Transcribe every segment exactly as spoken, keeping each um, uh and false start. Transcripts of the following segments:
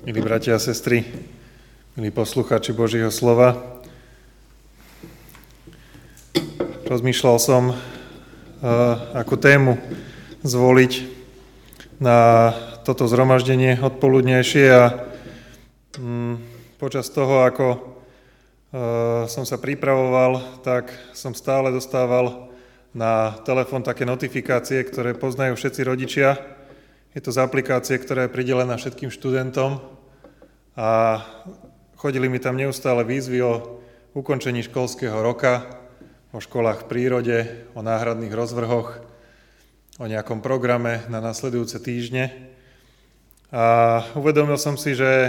Milí bratia a sestry, milí poslucháči Božieho slova, rozmýšľal som, uh, akú tému zvoliť na toto zhromaždenie odpoludnejšie a um, počas toho, ako uh, som sa pripravoval, tak som stále dostával na telefón také notifikácie, ktoré poznajú všetci rodičia. Je to z aplikácie, ktorá je pridelená všetkým študentom a chodili mi tam neustále výzvy o ukončení školského roka, o školách v prírode, o náhradných rozvrhoch, o nejakom programe na nasledujúce týždne. A uvedomil som si, že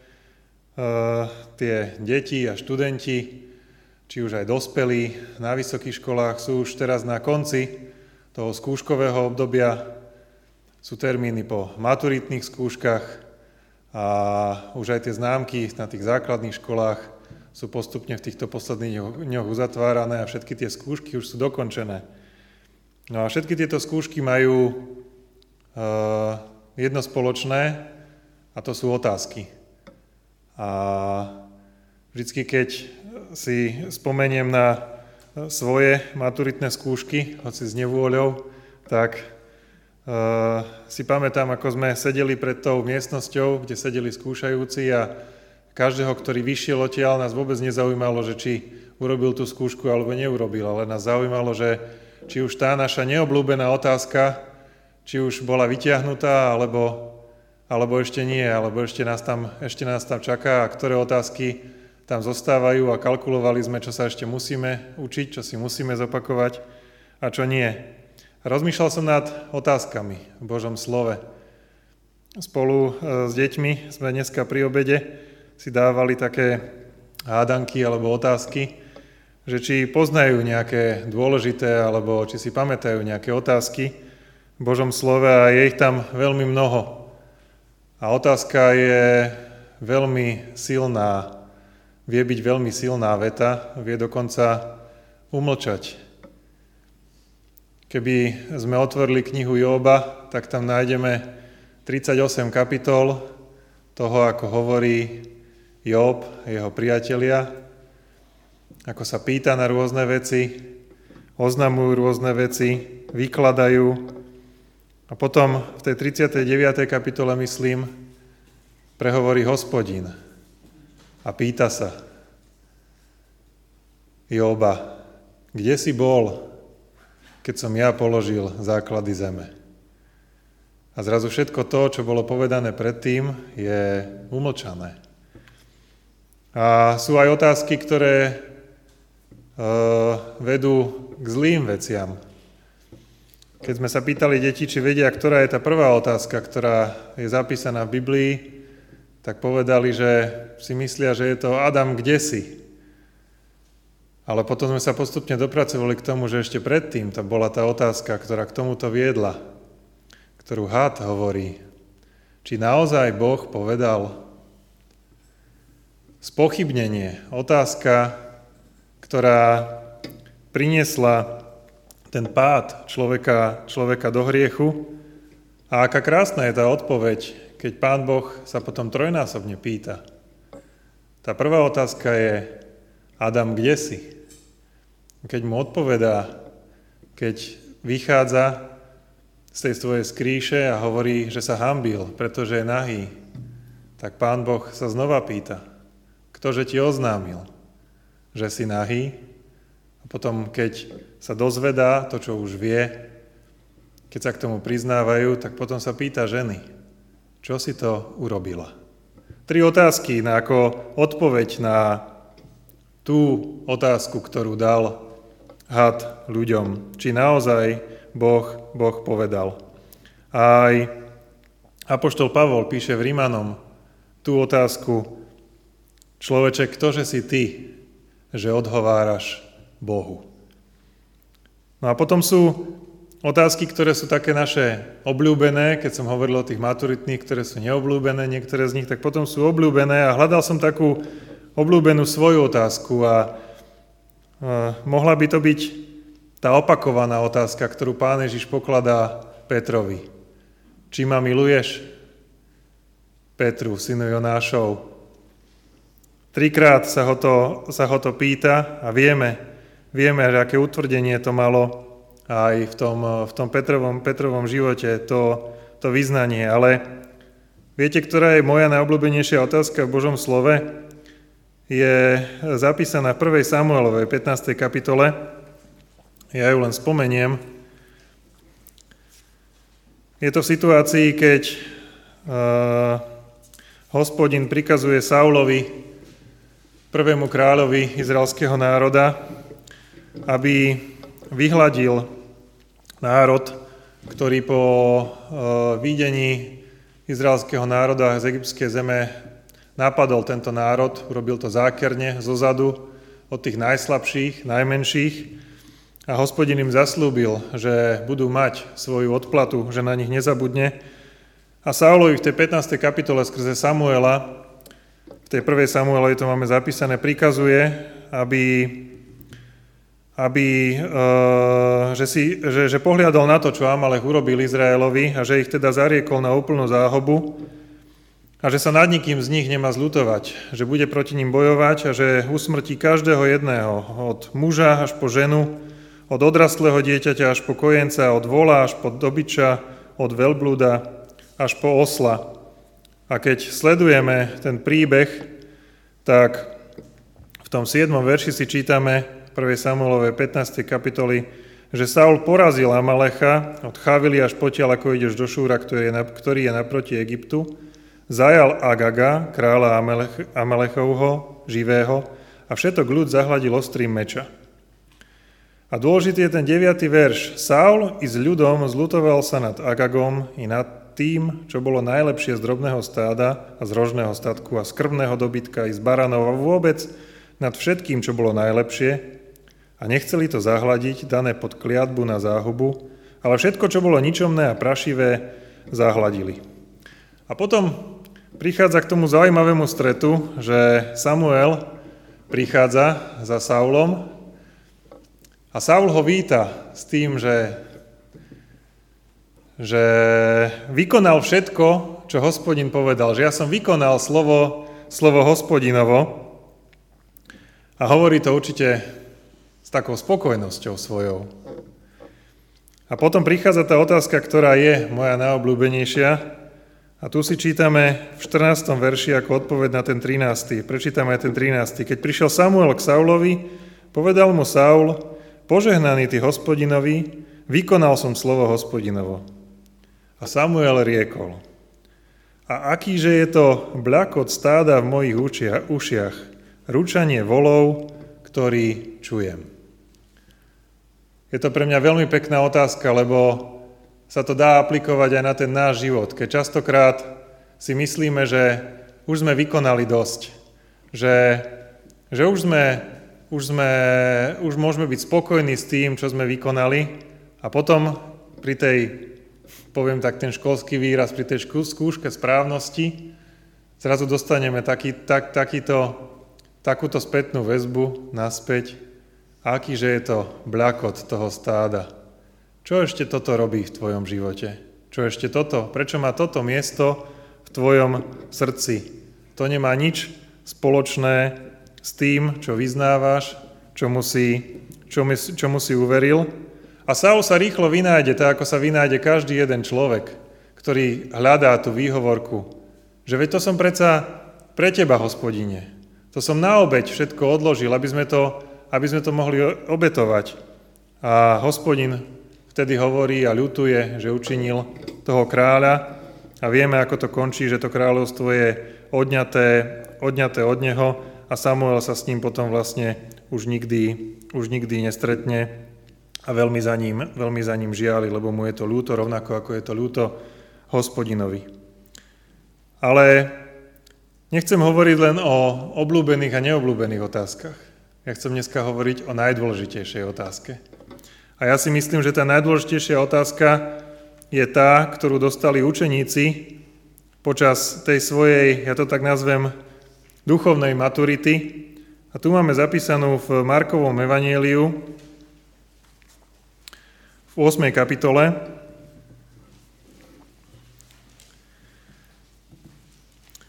uh, tie deti a študenti, či už aj dospelí na vysokých školách, sú už teraz na konci toho skúškového obdobia. Sú termíny po maturitných skúškach a už aj tie známky na tých základných školách sú postupne v týchto posledných dňoch uzatvárané a všetky tie skúšky už sú dokončené. No a všetky tieto skúšky majú uh, jedno spoločné a to sú otázky. A vždycky, keď si spomeniem na svoje maturitné skúšky, hoci s nevôľou, tak Uh, si pamätám, ako sme sedeli pred tou miestnosťou, kde sedeli skúšajúci a každého, ktorý vyšiel odtiaľ, nás vôbec nezaujímalo, že či urobil tú skúšku alebo neurobil, ale nás zaujímalo, že či už tá naša neobľúbená otázka, či už bola vytiahnutá, alebo, alebo ešte nie, alebo ešte nás, tam, ešte nás tam čaká a ktoré otázky tam zostávajú a kalkulovali sme, čo sa ešte musíme učiť, čo si musíme zopakovať a čo nie. Rozmýšľal som nad otázkami v Božom slove. Spolu s deťmi sme dneska pri obede si dávali také hádanky alebo otázky, že či poznajú nejaké dôležité alebo či si pamätajú nejaké otázky v Božom slove a je ich tam veľmi mnoho. A otázka je veľmi silná, vie byť veľmi silná veta, vie dokonca umlčať. Keby sme otvorili knihu Jóba, tak tam nájdeme tridsaťosem kapitol toho, ako hovorí Jób, jeho priatelia, ako sa pýta na rôzne veci, oznamujú rôzne veci, vykladajú. A potom v tej tridsiatej deviatej kapitole, myslím, prehovorí Hospodin a pýta sa Jóba, kde si bol, keď som ja položil základy zeme. A zrazu všetko to, čo bolo povedané predtým, je umlčané. A sú aj otázky, ktoré e, vedú k zlým veciam. Keď sme sa pýtali deti, či vedia, ktorá je tá prvá otázka, ktorá je zapísaná v Biblii, tak povedali, že si myslia, že je to Adam, kde si? Ale potom sme sa postupne dopracovali k tomu, že ešte predtým to bola tá otázka, ktorá k tomuto viedla, ktorú had hovorí. Či naozaj Boh povedal? Spochybnenie, otázka, ktorá priniesla ten pád človeka, človeka do hriechu. A aká krásna je tá odpoveď, keď Pán Boh sa potom trojnásobne pýta. Tá prvá otázka je, Adam, kde si? Keď mu odpovedá, keď vychádza z tej svojej skríše a hovorí, že sa hanbil, pretože je nahý, tak Pán Boh sa znova pýta, ktože ti oznámil, že si nahý? A potom, keď sa dozvedá to, čo už vie, keď sa k tomu priznávajú, tak potom sa pýta ženy, čo si to urobila? Tri otázky na ako odpoveď na tú otázku, ktorú dal had ľuďom. Či naozaj Boh, Boh povedal. Aj apoštol Pavol píše v Rimanom tú otázku, človeče, ktože si ty, že odhováraš Bohu? No a potom sú otázky, ktoré sú také naše obľúbené, keď som hovoril o tých maturitných, ktoré sú neobľúbené, niektoré z nich, tak potom sú obľúbené a hľadal som takú obľúbenú svoju otázku a mohla by to byť tá opakovaná otázka, ktorú Pán Ježiš pokladá Petrovi. Či ma miluješ? Petru, synu Jonášov. Trikrát sa ho to, sa ho to pýta a vieme, vieme, že aké utvrdenie to malo aj v tom, v tom Petrovom, Petrovom živote, to, to vyznanie. Ale viete, ktorá je moja najobľúbenejšia otázka v Božom slove? Je zapísaná v prvej Samuelovej pätnástej kapitole. Ja ju len spomeniem. Je to v situácii, keď uh, Hospodin prikazuje Saulovi, prvému kráľovi izraelského národa, aby vyhladil národ, ktorý po uh, videní izraelského národa z egyptskej zeme napadol tento národ, urobil to zákerne zozadu od tých najslabších, najmenších a Hospodin im zaslúbil, že budú mať svoju odplatu, že na nich nezabudne. A Saulovi v tej pätnástej kapitole skrze Samuela, v tej prvej Samuelovi to máme zapísané, prikazuje, aby, aby že, si, že, že pohliadol na to, čo Amalek urobil Izraelovi a že ich teda zariekol na úplnú záhubu, a že sa nad nikým z nich nemá zľutovať, že bude proti ním bojovať a že usmrtí každého jedného, od muža až po ženu, od odrastlého dieťaťa až po kojenca, od vola až po dobyča, od veľblúda až po osla. A keď sledujeme ten príbeh, tak v tom siedmom verši si čítame v prvej Samuelovej pätnástej kapitoli, že Saul porazil Amalecha od Chavily až potiaľ, ako ideš do Šúra, ktorý je, na, ktorý je naproti Egyptu, zajal Agaga, kráľa Amalech, Amalechovho, živého, a všetok ľud zahladil ostrým meča. A dôležitý je ten deviaty verš. Saul i s ľudom zľutoval sa nad Agagom i nad tým, čo bolo najlepšie z drobného stáda a z rožného statku a z krvného dobytka i z baranov a vôbec nad všetkým, čo bolo najlepšie, a nechceli to zahladiť, dané pod kliatbu na záhubu, ale všetko, čo bolo ničomné a prašivé, zahladili. A potom prichádza k tomu zaujímavému stretu, že Samuel prichádza za Saulom a Saul ho víta s tým, že, že vykonal všetko, čo Hospodin povedal, že ja som vykonal slovo, slovo Hospodinovo, a hovorí to určite s takou spokojnosťou svojou. A potom prichádza tá otázka, ktorá je moja najobľúbenejšia. A tu si čítame v štrnástom verši ako odpoveď na ten trinásty. Prečítame aj ten trinásty. Keď prišiel Samuel k Saulovi, povedal mu Saul, požehnaný ty Hospodinovi, vykonal som slovo Hospodinovo. A Samuel riekol, a akýže je to bľakot stáda v mojich ušiach, ušiach, ručanie volov, ktorý čujem. Je to pre mňa veľmi pekná otázka, lebo sa to dá aplikovať aj na ten náš život, keď častokrát si myslíme, že už sme vykonali dosť, že, že už, sme, už, sme, už môžeme byť spokojní s tým, čo sme vykonali, a potom pri tej, poviem tak ten školský výraz, pri tej skúške správnosti zrazu dostaneme taký, tak, takýto, takúto spätnú väzbu naspäť, akýže je to bľakot toho stáda. Čo ešte toto robí v tvojom živote? Čo ešte toto? Prečo má toto miesto v tvojom srdci? To nemá nič spoločné s tým, čo vyznávaš, čomu si, čomu, čomu si uveril. A Saul sa rýchlo vynájde, tak ako sa vynájde každý jeden človek, ktorý hľadá tú výhovorku, že veď to som predsa pre teba, Hospodine. To som na obeť všetko odložil, aby sme to, aby sme to mohli obetovať. A Hospodin vtedy hovorí a ľutuje, že učinil toho kráľa, a vieme, ako to končí, že to kráľovstvo je odňaté, odňaté od neho a Samuel sa s ním potom vlastne už nikdy, už nikdy nestretne a veľmi za ním, veľmi za ním žiali, lebo mu je to ľúto, rovnako ako je to ľúto Hospodinovi. Ale nechcem hovoriť len o obľúbených a neobľúbených otázkach. Ja chcem dneska hovoriť o najdôležitejšej otázke. A ja si myslím, že tá najdôležitejšia otázka je tá, ktorú dostali učeníci počas tej svojej, ja to tak nazvem, duchovnej maturity. A tu máme zapísanú v Markovom evanjeliu v ôsmej kapitole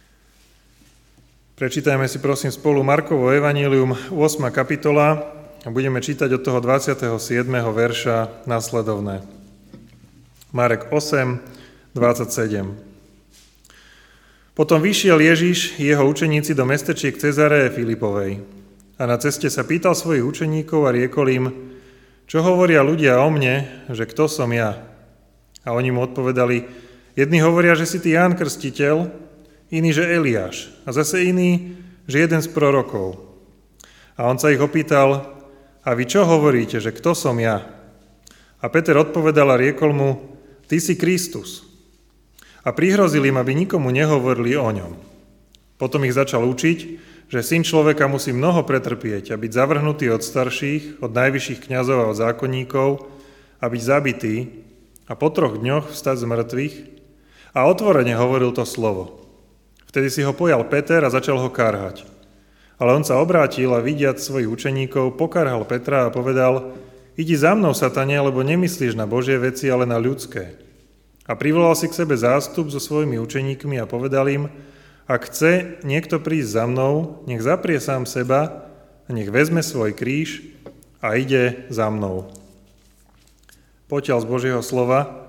Prečítajme si prosím spolu Markovo evanjelium, ôsma kapitola, a budeme čítať od toho dvadsiateho siedmeho verša nasledovné. Marek osem, dvadsaťsedem. Potom vyšiel Ježiš i jeho učeníci do mestečiek Cezareje Filipovej. A na ceste sa pýtal svojich učeníkov a riekol im, čo hovoria ľudia o mne, že kto som ja? A oni mu odpovedali, jedni hovoria, že si ty Ján Krstiteľ, iný, že Eliáš, a zase iný, že jeden z prorokov. A on sa ich opýtal, a vy čo hovoríte, že kto som ja? A Peter odpovedal a riekol mu, ty si Kristus. A prihrozil im, aby nikomu nehovorili o ňom. Potom ich začal učiť, že syn človeka musí mnoho pretrpieť a byť zavrhnutý od starších, od najvyšších kňazov a od zákonníkov a byť zabitý a po troch dňoch vstať z mŕtvych. A otvorene hovoril to slovo. Vtedy si ho pojal Peter a začal ho karhať. Ale on sa obrátil a vidiac svojich učeníkov, pokarhal Petra a povedal, idi za mnou, satane, lebo nemyslíš na Božie veci, ale na ľudské. A privolal si k sebe zástup so svojimi učeníkmi a povedal im, ak chce niekto prísť za mnou, nech zaprie sám seba a nech vezme svoj kríž a ide za mnou. Potiaľ z Božieho slova.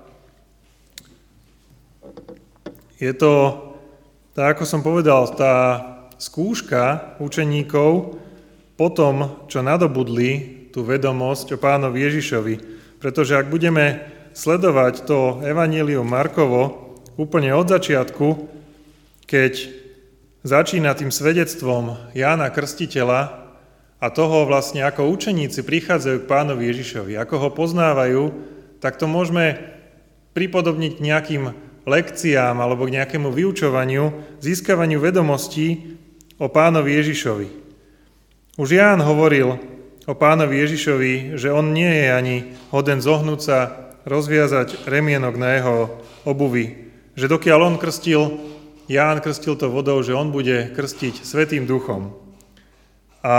Je to, tak ako som povedal, tá skúška učeníkov po tom, čo nadobudli tú vedomosť o Pánovi Ježišovi. Pretože ak budeme sledovať to evanjelium Markovo úplne od začiatku, keď začína tým svedectvom Jána Krstiteľa a toho vlastne, ako učeníci prichádzajú k Pánovi Ježišovi, ako ho poznávajú, tak to môžeme pripodobniť nejakým lekciám alebo k nejakému vyučovaniu, získavaniu vedomostí o Pánovi Ježišovi. Už Ján hovoril o Pánovi Ježišovi, že on nie je ani hoden zohnúť sa, rozviazať remienok na jeho obuvi, že dokiaľ on krstil, Ján krstil to vodou, že on bude krstiť Svätým Duchom. A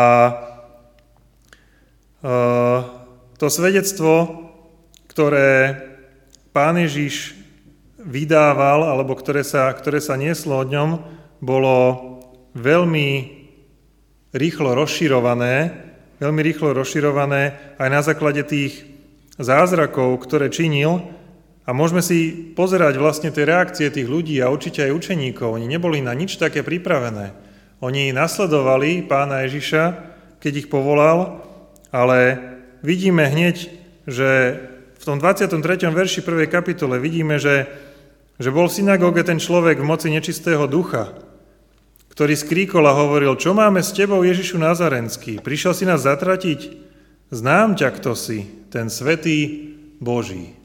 e, to svedectvo, ktoré Pán Ježiš vydával, alebo ktoré sa, ktoré sa nieslo od ňom, bolo veľmi rýchlo rozširované, veľmi rýchlo rozširované aj na základe tých zázrakov, ktoré činil. A môžeme si pozerať vlastne tie reakcie tých ľudí a určite aj učeníkov. Oni neboli na nič také pripravené. Oni nasledovali Pána Ježiša, keď ich povolal, ale vidíme hneď, že v tom dvadsiatom treťom verši prvej kapitole vidíme, že, že bol v synagóge ten človek v moci nečistého ducha, ktorý skríkol a hovoril, čo máme s tebou, Ježišu Nazarenský? Prišiel si nás zatratiť? Znám ťa, kto si, ten svätý Boží.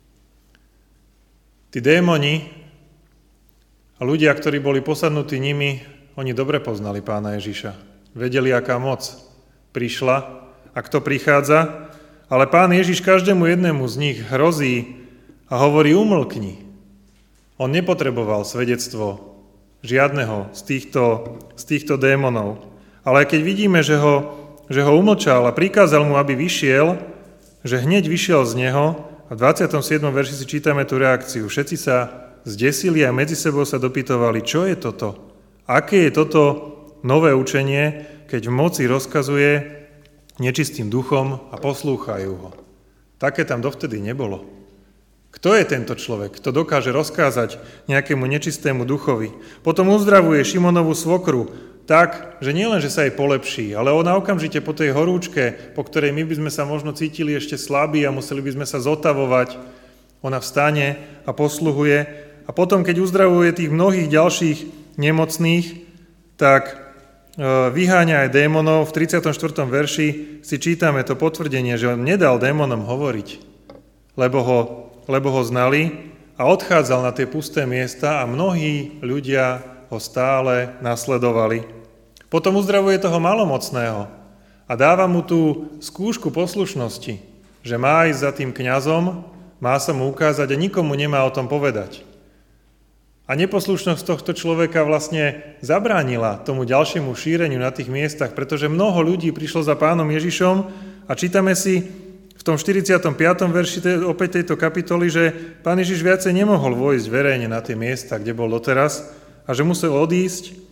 Tí démoni a ľudia, ktorí boli posadnutí nimi, oni dobre poznali Pána Ježiša. Vedeli, aká moc prišla a kto prichádza, ale Pán Ježiš každému jednému z nich hrozí a hovorí, umlkni. On nepotreboval svedectvo žiadneho z týchto, z týchto démonov. Ale keď vidíme, že ho, že ho umlčal a prikázal mu, aby vyšiel, že hneď vyšiel z neho, a v dvadsiatom siedmom verši si čítame tú reakciu. Všetci sa zdesili a medzi sebou sa dopytovali, čo je toto? Aké je toto nové učenie, keď v moci rozkazuje nečistým duchom a poslúchajú ho? Také tam dovtedy nebolo. Kto je tento človek, kto dokáže rozkázať nejakému nečistému duchovi? Potom uzdravuje Šimonovu svokru tak, že nielen, že sa jej polepší, ale ona okamžite po tej horúčke, po ktorej my by sme sa možno cítili ešte slabí a museli by sme sa zotavovať, ona vstane a posluhuje. A potom, keď uzdravuje tých mnohých ďalších nemocných, tak vyháňa aj démonov. V tridsiatom štvrtom verši si čítame to potvrdenie, že on nedal démonom hovoriť, lebo ho lebo ho znali a odchádzal na tie pusté miesta a mnohí ľudia ho stále nasledovali. Potom uzdravuje toho malomocného a dáva mu tú skúšku poslušnosti, že má ísť za tým kňazom, má sa mu ukázať a nikomu nemá o tom povedať. A neposlušnosť tohto človeka vlastne zabránila tomu ďalšiemu šíreniu na tých miestach, pretože mnoho ľudí prišlo za Pánom Ježišom a čítame si v tom štyridsiatom piatom verši opäť tejto kapitoly, že Pán Ježiš viacej nemohol vojsť verejne na tie miesta, kde bol doteraz a že musel odísť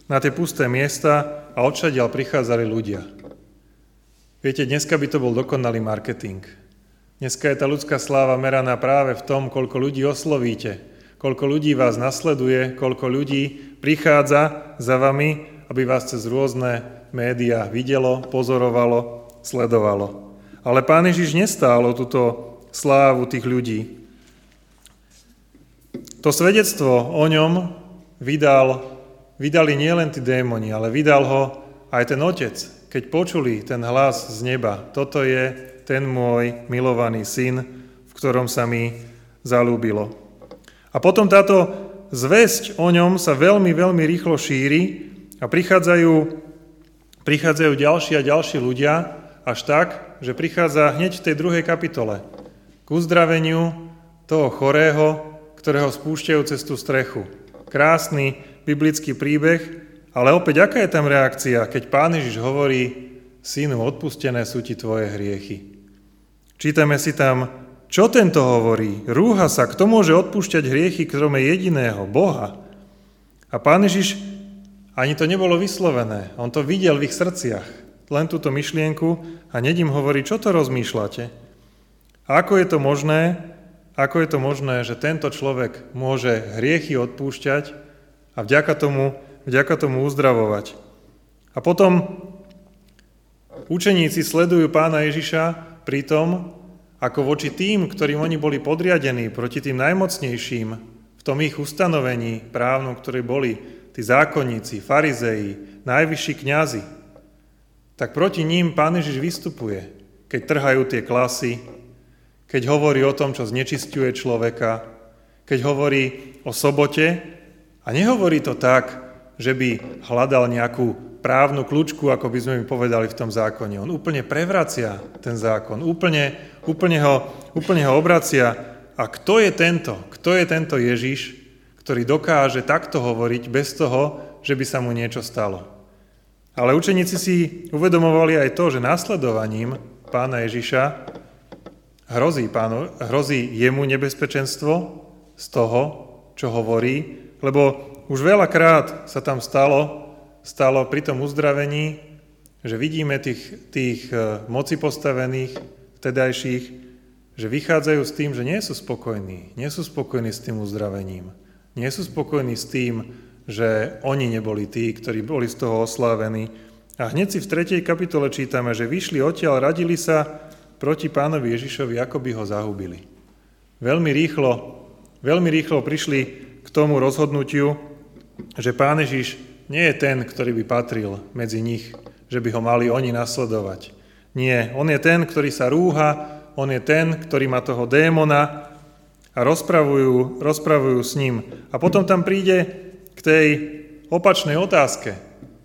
na tie pusté miesta a odšadiaľ prichádzali ľudia. Viete, dneska by to bol dokonalý marketing. Dneska je tá ľudská sláva meraná práve v tom, koľko ľudí oslovíte, koľko ľudí vás nasleduje, koľko ľudí prichádza za vami, aby vás cez rôzne médiá videlo, pozorovalo, sledovalo. Ale Pán Ježiš nestál o túto slávu tých ľudí. To svedectvo o ňom vydal, vydali nielen tí démoni, ale vydal ho aj ten Otec, keď počuli ten hlas z neba. Toto je ten môj milovaný syn, v ktorom sa mi zalúbilo. A potom táto zvesť o ňom sa veľmi, veľmi rýchlo šíri a prichádzajú, prichádzajú ďalší a ďalší ľudia, až tak, že prichádza hneď v tej druhej kapitole k uzdraveniu toho chorého, ktorého spúšťajú cez tú strechu. Krásny biblický príbeh, ale opäť aká je tam reakcia, keď Pán Ježiš hovorí: synu, odpustené sú ti tvoje hriechy. Čítame si tam, čo tento hovorí? Rúha sa, kto môže odpúšťať hriechy, krome jediného, Boha? A Pán Ježiš, ani to nebolo vyslovené, on to videl v ich srdciach, len túto myšlienku, a hneď im hovorí, čo to rozmýšľate? A ako je to možné, ako je to možné, že tento človek môže hriechy odpúšťať a vďaka tomu, vďaka tomu uzdravovať? A potom učeníci sledujú Pána Ježiša pri tom, ako voči tým, ktorým oni boli podriadení, proti tým najmocnejším, v tom ich ustanovení právnom, ktorí boli tí zákonníci, farizei, najvyšší kňazi, tak proti ním Pán Ježiš vystupuje, keď trhajú tie klasy, keď hovorí o tom, čo znečisťuje človeka, keď hovorí o sobote, a nehovorí to tak, že by hľadal nejakú právnu kľúčku, ako by sme mi povedali v tom zákone. On úplne prevracia ten zákon, úplne, úplne, ho, úplne ho obracia. A kto je tento? Kto je tento Ježiš, ktorý dokáže takto hovoriť bez toho, že by sa mu niečo stalo? Ale učeníci si uvedomovali aj to, že následovaním Pána Ježiša hrozí, pánu, hrozí jemu nebezpečenstvo z toho, čo hovorí, lebo už veľakrát sa tam stalo, stalo pri tom uzdravení, že vidíme tých, tých moci postavených, vtedajších, že vychádzajú s tým, že nie sú spokojní. Nie sú spokojní s tým uzdravením. Nie sú spokojní s tým, že oni neboli tí, ktorí boli z toho oslávení. A hneď si v tretej kapitole čítame, že vyšli odtiaľ, radili sa proti Pánovi Ježišovi, ako by ho zahubili. Veľmi rýchlo, veľmi rýchlo prišli k tomu rozhodnutiu, že Pán Ježiš nie je ten, ktorý by patril medzi nich, že by ho mali oni nasledovať. Nie, on je ten, ktorý sa rúha, on je ten, ktorý má toho démona a rozpravujú, rozpravujú s ním. A potom tam príde k tej opačnej otázke,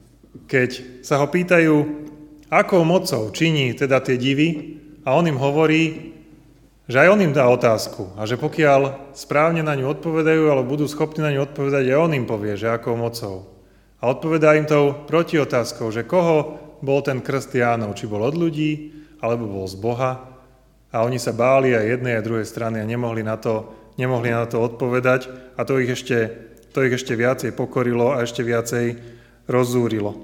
keď sa ho pýtajú, akou mocou činí teda tie divy, a on im hovorí, že aj on im dá otázku a že pokiaľ správne na ňu odpovedajú, alebo budú schopní na ňu odpovedať, aj on im povie, že akou mocou. A odpovedá im tou protiotázkou, že koho bol ten krst Jánov, či bol od ľudí, alebo bol z Boha. A oni sa báli aj jednej, aj druhej strany a nemohli na to, nemohli na to odpovedať. A to ich ešte, to ich ešte viacej pokorilo a ešte viacej rozzúrilo.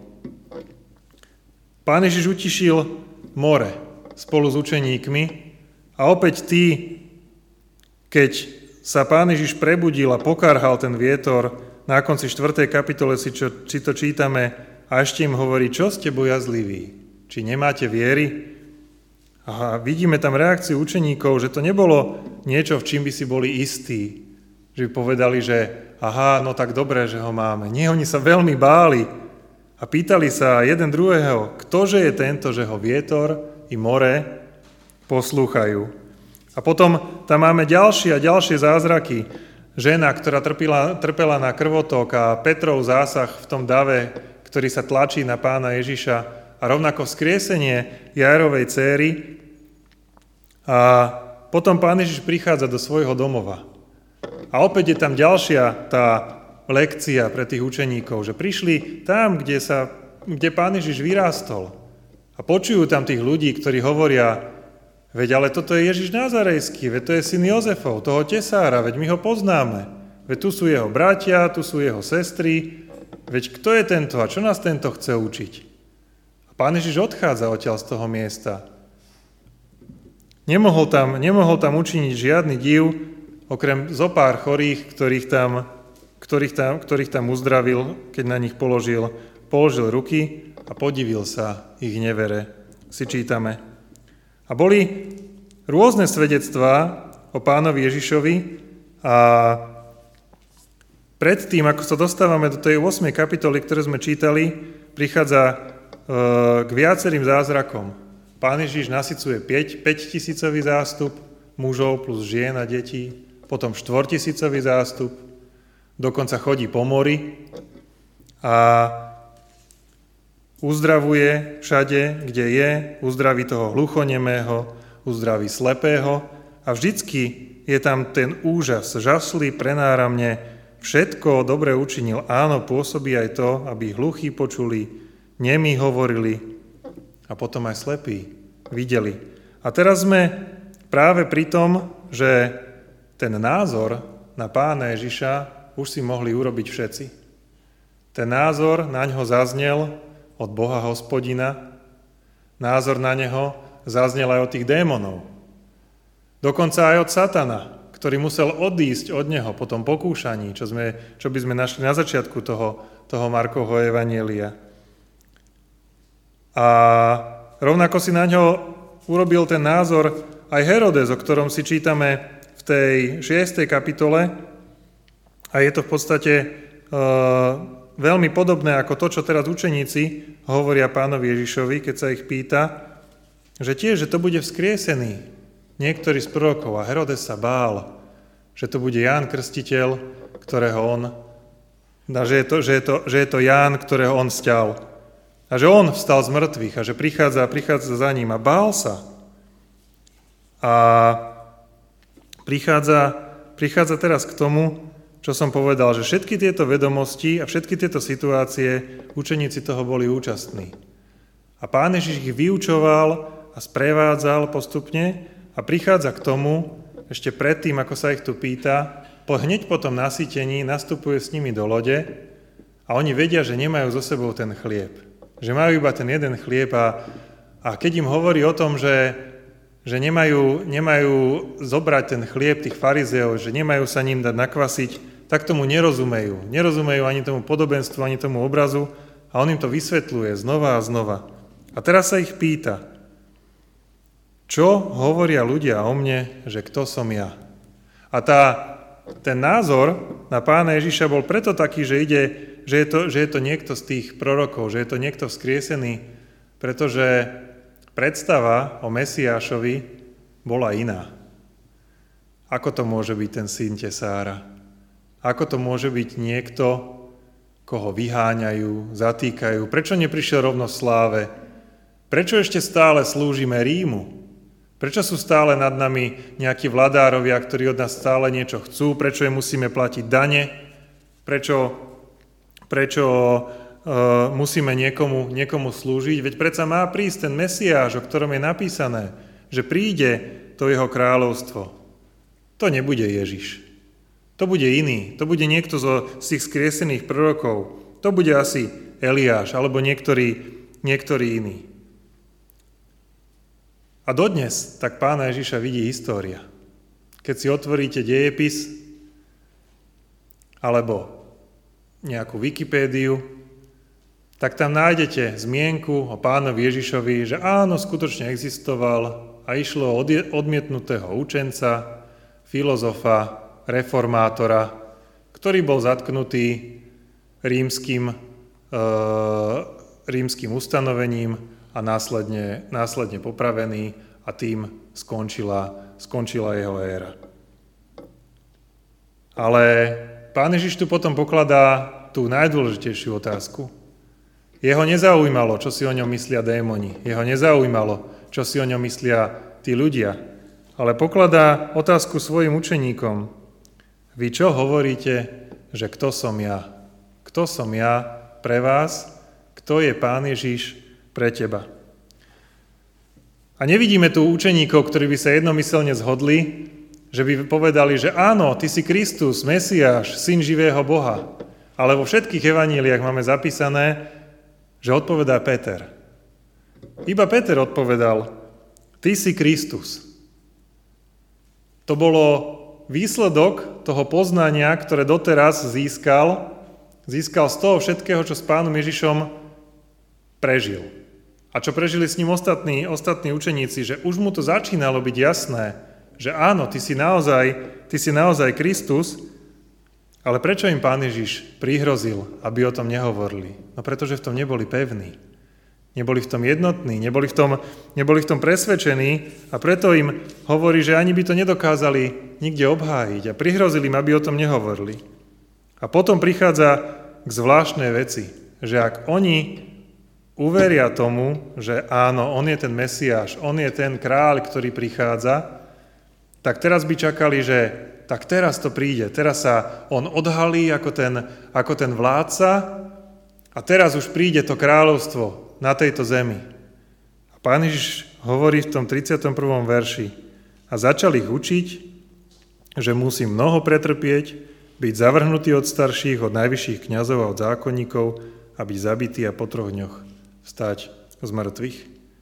Pán Ježiš utišil more spolu s učeníkmi a opäť tí, keď sa Pán Ježiš prebudil a pokárhal ten vietor, na konci štvrtej kapitole si, čo, si to čítame a ešte im hovorí, čo ste bojazliví, či nemáte viery? A vidíme tam reakciu učeníkov, že to nebolo niečo, v čím by si boli istí, že by povedali, že aha, no tak dobre, že ho máme. Nie, oni sa veľmi báli a pýtali sa jeden druhého, ktože je tento, že ho vietor i more poslúchajú. A potom tam máme ďalšie a ďalšie zázraky. Žena, ktorá trpela, trpela na krvotok a Petrov zásah v tom dave, ktorý sa tlačí na Pána Ježiša a rovnako vzkriesenie Jairovej céry. A potom Pán Ježiš prichádza do svojho domova. A opäť je tam ďalšia tá lekcia pre tých učeníkov, že prišli tam, kde, sa, kde Pán Ježiš vyrástol. A počujú tam tých ľudí, ktorí hovoria, veď ale toto je Ježiš Nazarejský, veď to je syn Jozefov, toho tesára, veď my ho poznáme. Veď tu sú jeho bratia, tu sú jeho sestry, veď kto je tento a čo nás tento chce učiť? A Pán Ježiš odchádza odtiaľ z toho miesta. Nemohol tam, nemohol tam učiniť žiadny div, okrem zopár chorých, ktorých tam, ktorých tam, ktorých tam uzdravil, keď na nich položil, položil ruky a podivil sa ich nevere, si čítame. A boli rôzne svedectvá o Pánovi Ježišovi a predtým, ako sa dostávame do tej ôsmej kapitoly, ktoré sme čítali, prichádza e, k viacerým zázrakom. Pán Ježiš nasycuje päť tisícový zástup mužov plus žien a detí, potom štvortisícový zástup, dokonca chodí po mori a uzdravuje všade, kde je, uzdraví toho hluchonemého, uzdraví slepého a vždycky je tam ten úžas, žasli prenáramne, všetko dobre učinil. Áno, pôsobí aj to, aby hluchí počuli, nemí hovorili a potom aj slepí videli. A teraz sme práve pri tom, že ten názor na Pána Ježiša už si mohli urobiť všetci. Ten názor na ňo zaznel od Boha Hospodina, názor na neho zaznel aj od tých démonov. Dokonca aj od Satana, ktorý musel odísť od neho po tom pokúšaní, čo, sme, čo by sme našli na začiatku toho, toho Markovho evanjelia. A rovnako si na ňo urobil ten názor aj Herodes, o ktorom si čítame v tej šiestej kapitole. A je to v podstate e, veľmi podobné ako to, čo teraz učeníci hovoria Pánovi Ježišovi, keď sa ich pýta, že tiež, že to bude vzkriesený niektorý z prorokov. A Herodes sa bál, že to bude Ján Krstiteľ, ktorého on, že je to, že je to, že je to Ján, ktorého on sťal. A že on vstal z mŕtvych a že prichádza, prichádza za ním a bál sa. A prichádza, prichádza teraz k tomu, čo som povedal, že všetky tieto vedomosti a všetky tieto situácie učeníci toho boli účastní. A Pán Ježiš ich vyučoval a sprevádzal postupne a prichádza k tomu, ešte predtým, ako sa ich tu pýta, po, hneď po tom nasýtení nastupuje s nimi do lode a oni vedia, že nemajú so sebou ten chlieb. Že majú iba ten jeden chlieb a, a keď im hovorí o tom, že, že nemajú, nemajú zobrať ten chlieb tých farizeov, že nemajú sa ním dať nakvasiť, tak tomu nerozumejú. Nerozumejú ani tomu podobenstvu, ani tomu obrazu a on im to vysvetľuje znova a znova. A teraz sa ich pýta, čo hovoria ľudia o mne, že kto som ja? A tá, ten názor na Pána Ježiša bol preto taký, že ide Že je, to, že je to niekto z tých prorokov, že je to niekto vzkriesený, pretože predstava o Mesiášovi bola iná. Ako to môže byť ten syn tesára? Ako to môže byť niekto, koho vyháňajú, zatýkajú? Prečo neprišiel rovno v sláve? Prečo ešte stále slúžime Rímu? Prečo sú stále nad nami nejakí vladárovia, ktorí od nás stále niečo chcú? Prečo im musíme platiť dane? Prečo... Prečo uh, musíme niekomu, niekomu slúžiť? Veď predsa má prísť ten Mesiáš, o ktorom je napísané, že príde to jeho kráľovstvo. To nebude Ježiš. To bude iný. To bude niekto zo, z tých skriesených prorokov. To bude asi Eliáš alebo niektorý, niektorý iný. A dodnes tak Pána Ježiša vidí história. Keď si otvoríte dejepis alebo nejakú Wikipédiu, tak tam nájdete zmienku o Pánovi Ježišovi, že áno, skutočne existoval a išlo o odmietnutého učenca, filozofa, reformátora, ktorý bol zatknutý rímskym, e, rímskym ustanovením a následne, následne popravený a tým skončila, skončila jeho éra. Ale Pán Ježiš tu potom pokladá tú najdôležitejšiu otázku. Jeho nezaujímalo, čo si o ňom myslia démoni. Jeho nezaujímalo, čo si o ňom myslia tí ľudia. Ale pokladá otázku svojim učeníkom. Vy čo hovoríte, že kto som ja? Kto som ja pre vás? Kto je Pán Ježiš pre teba? A nevidíme tu učeníkov, ktorí by sa jednomyselne zhodli, že by povedali, že áno, ty si Kristus, Mesiáš, syn živého Boha. Ale vo všetkých evaníliách máme zapísané, že odpovedá Peter. Iba Peter odpovedal, ty si Kristus. To bolo výsledok toho poznania, ktoré doteraz získal, získal z toho všetkého, čo s Pánom Ježišom prežil. A čo prežili s ním ostatní, ostatní učeníci, že už mu to začínalo byť jasné, že áno, ty si naozaj, ty si naozaj Kristus, ale prečo im Pán Ježiš prihrozil, aby o tom nehovorili? No pretože v tom neboli pevní. Neboli v tom jednotní, neboli v tom, neboli v tom presvedčení a preto im hovorí, že ani by to nedokázali nikde obhájiť a prihrozili im, aby o tom nehovorili. A potom prichádza k zvláštnej veci, že ak oni uveria tomu, že áno, on je ten Mesiáš, on je ten kráľ, ktorý prichádza, tak teraz by čakali, že tak teraz to príde, teraz sa on odhalí ako ten, ako ten vládca a teraz už príde to kráľovstvo na tejto zemi. A Pán Ježiš hovorí v tom tridsiatom prvom verši a začal ich učiť, že musí mnoho pretrpieť, byť zavrhnutý od starších, od najvyšších kňazov a od zákonníkov a byť zabitý a po troch dňoch vstať z mŕtvych.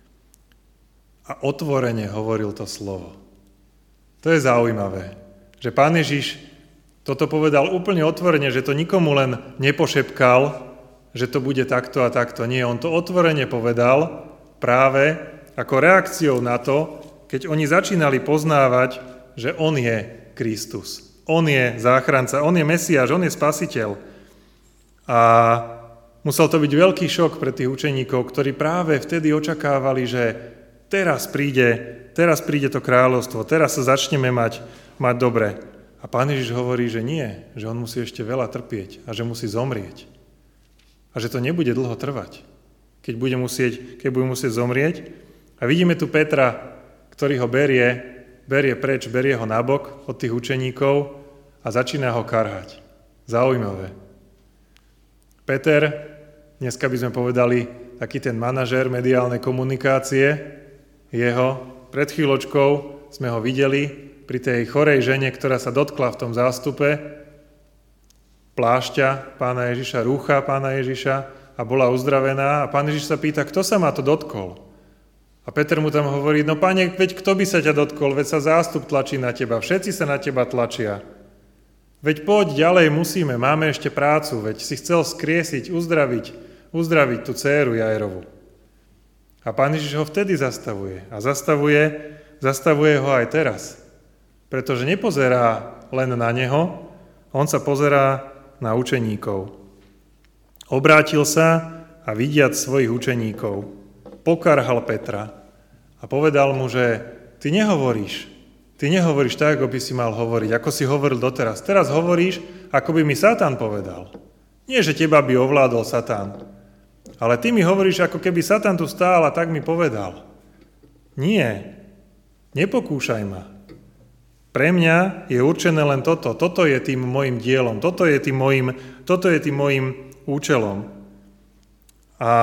A otvorene hovoril to slovo. To je zaujímavé, že Pán Ježiš toto povedal úplne otvorene, že to nikomu len nepošepkal, že to bude takto a takto. Nie, on to otvorene povedal práve ako reakciou na to, keď oni začínali poznávať, že on je Kristus. On je záchranca, on je Mesiáš, on je Spasiteľ. A musel to byť veľký šok pre tých učeníkov, ktorí práve vtedy očakávali, že teraz príde, teraz príde to kráľovstvo, teraz sa začneme mať mať dobre. A Pán Ježiš hovorí, že nie, že on musí ešte veľa trpieť a že musí zomrieť. A že to nebude dlho trvať, keď bude musieť, keď bude musieť zomrieť. A vidíme tu Petra, ktorý ho berie, berie preč, berie ho nabok od tých učeníkov a začína ho karhať. Zaujímavé. Peter, dneska by sme povedali, taký ten manažér mediálnej komunikácie, jeho, pred chvíľočkou sme ho videli, pri tej chorej žene, ktorá sa dotkla v tom zástupe plášťa Pána Ježiša, rúcha Pána Ježiša a bola uzdravená. A Pán Ježiš sa pýta, kto sa ma to dotkol? A Peter mu tam hovorí, no Pane, veď kto by sa ťa dotkol? Veď sa zástup tlačí na teba, všetci sa na teba tlačia. Veď poď ďalej, musíme, máme ešte prácu, veď si chcel skriesiť, uzdraviť, uzdraviť tú dcéru Jairovu. A Pán Ježiš ho vtedy zastavuje. A zastavuje, zastavuje ho aj teraz. Pretože nepozerá len na neho, on sa pozerá na učeníkov. Obrátil sa a vidiac svojich učeníkov, pokarhal Petra a povedal mu, že ty nehovoríš, ty nehovoríš tak, ako by si mal hovoriť, ako si hovoril doteraz. Teraz hovoríš, ako by mi Satan povedal. Nie, že teba by ovládol Satan, ale ty mi hovoríš, ako keby Satan tu stál a tak mi povedal. Nie, nepokúšaj ma. Pre mňa je určené len toto. Toto je tým mojim dielom. Toto je tým mojim, toto je tým mojim účelom. A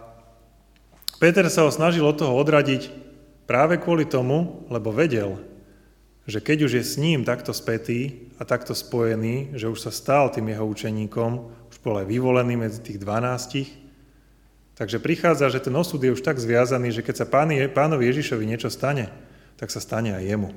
Peter sa ho snažil od toho odradiť práve kvôli tomu, lebo vedel, že keď už je s ním takto spätý a takto spojený, že už sa stal tým jeho učeníkom, už bol aj vyvolený medzi tých dvanástich, takže prichádza, že ten osud je už tak zviazaný, že keď sa Pánovi Ježišovi niečo stane, tak sa stane aj jemu.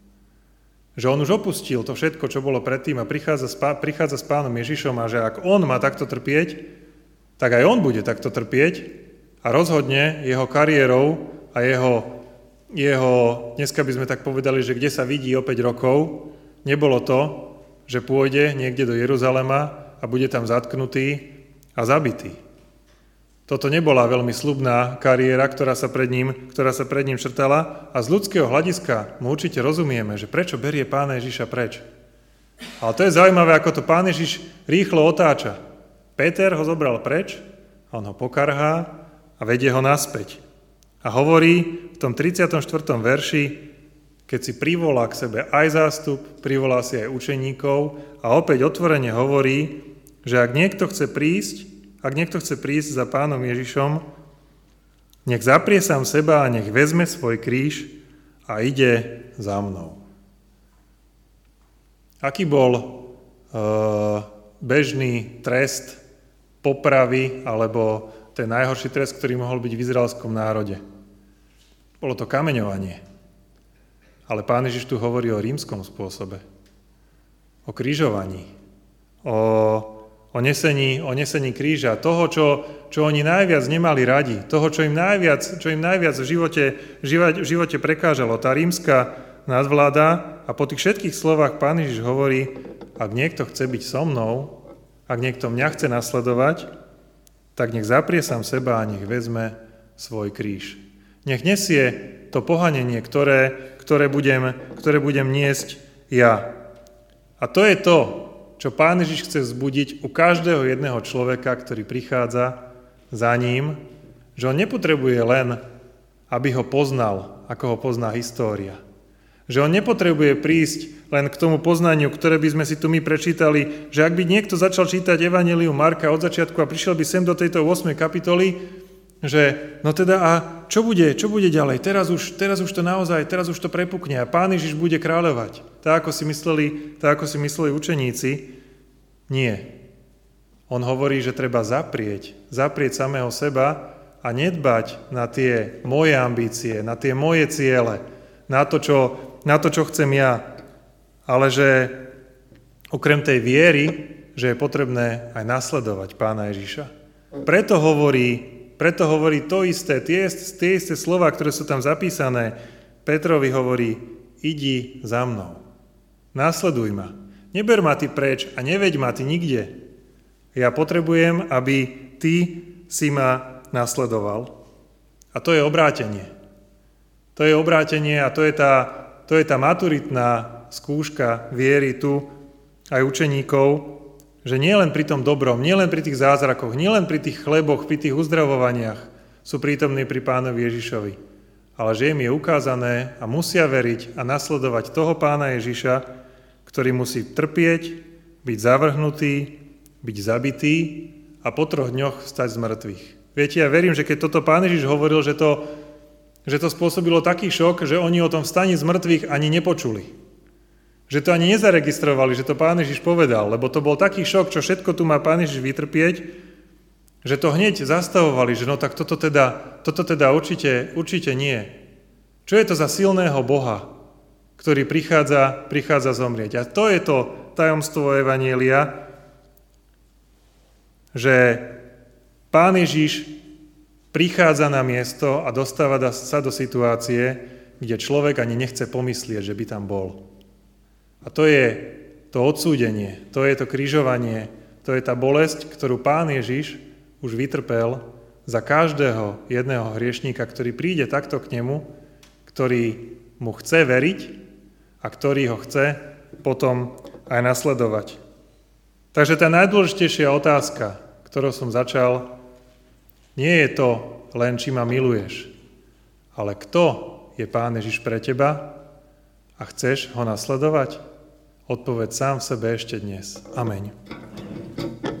Že on už opustil to všetko, čo bolo predtým a prichádza, prichádza s Pánom Ježišom a že ak on má takto trpieť, tak aj on bude takto trpieť a rozhodne jeho kariérou a jeho, jeho, dneska by sme tak povedali, že kde sa vidí o päť rokov, nebolo to, že pôjde niekde do Jeruzalema a bude tam zatknutý a zabitý. Toto nebola veľmi sľubná kariéra, ktorá sa pred ním, ktorá sa pred ním črtala a z ľudského hľadiska mu určite rozumieme, že prečo berie Pána Ježiša preč. Ale to je zaujímavé, ako to Pán Ježiš rýchlo otáča. Peter ho zobral preč, on ho pokarhá a vedie ho naspäť. A hovorí v tom tridsiatom štvrtom verši, keď si privolá k sebe aj zástup, privolá si aj učeníkov a opäť otvorene hovorí, že ak niekto chce prísť, Ak niekto chce prísť za Pánom Ježišom, nech zaprie sám seba a nech vezme svoj kríž a ide za mnou. Aký bol uh, bežný trest popravy, alebo ten najhorší trest, ktorý mohol byť v izraelskom národe. Bolo to kameňovanie. Ale Pán Ježiš tu hovorí o rímskom spôsobe. O križovaní. O, o, nesení, o nesení kríža. Toho, čo, čo oni najviac nemali radi. Toho, čo im najviac, čo im najviac v živote, v živote prekážalo. Tá rímska nadvláda. A po tých všetkých slovách Pán Ježiš hovorí, ak niekto chce byť so mnou, ak niekto mňa chce nasledovať, tak nech zaprie sám seba a nech vezme svoj kríž. Nech nesie to pohanenie, ktoré, ktoré, budem, ktoré budem niesť ja. A to je to, čo Pán Ježiš chce vzbudiť u každého jedného človeka, ktorý prichádza za ním, že on nepotrebuje len, aby ho poznal, ako ho pozná história. Že on nepotrebuje prísť len k tomu poznaniu, ktoré by sme si tu my prečítali, že ak by niekto začal čítať Evanjelium Marka od začiatku a prišiel by sem do tejto ôsmej kapitoly, že no teda a čo bude, čo bude ďalej? Teraz už, teraz už to naozaj, teraz už to prepukne a Pán Ježiš bude kráľovať. Tak ako si mysleli, tak ako si mysleli učeníci. Nie. On hovorí, že treba zaprieť, zaprieť samého seba a nedbať na tie moje ambície, na tie moje ciele, na to, čo, na to, čo chcem ja. Ale že okrem tej viery, že je potrebné aj nasledovať Pána Ježiša. Preto hovorí, preto hovorí to isté, tie, tie isté slova, ktoré sú tam zapísané. Petrovi hovorí, idi za mnou. Nasleduj ma. Neber ma ty preč a neveď ma ty nikde. Ja potrebujem, aby ty si ma nasledoval. A to je obrátenie. To je obrátenie a to je tá, to je tá maturitná skúška viery tu aj učeníkov, že nie len pri tom dobrom, nie len pri tých zázrakoch, nie len pri tých chleboch, pri tých uzdravovaniach sú prítomní pri Pánovi Ježišovi, ale že im je ukázané a musia veriť a nasledovať toho Pána Ježiša, ktorý musí trpieť, byť zavrhnutý, byť zabitý a po troch dňoch stať z mŕtvych. Viete, ja verím, že keď toto Pán Ježiš hovoril, že to, že to spôsobilo taký šok, že oni o tom vstaní z mŕtvych ani nepočuli. Že to ani nezaregistrovali, že to Pán Ježiš povedal, lebo to bol taký šok, čo všetko tu má Pán Ježiš vytrpieť, že to hneď zastavovali, že no tak toto teda, toto teda určite, určite nie. Čo je to za silného Boha, ktorý prichádza, prichádza zomrieť? A to je to tajomstvo Evanjelia, že Pán Ježiš prichádza na miesto a dostáva sa do situácie, kde človek ani nechce pomyslieť, že by tam bol. A to je to odsúdenie, to je to križovanie, to je tá bolesť, ktorú Pán Ježiš už vytrpel za každého jedného hriešníka, ktorý príde takto k nemu, ktorý mu chce veriť a ktorý ho chce potom aj nasledovať. Takže tá najdôležitejšia otázka, ktorou som začal, nie je to len, či ma miluješ, ale kto je Pán Ježiš pre teba a chceš ho nasledovať? Odpoveď sám v sebe ešte dnes. Ameň.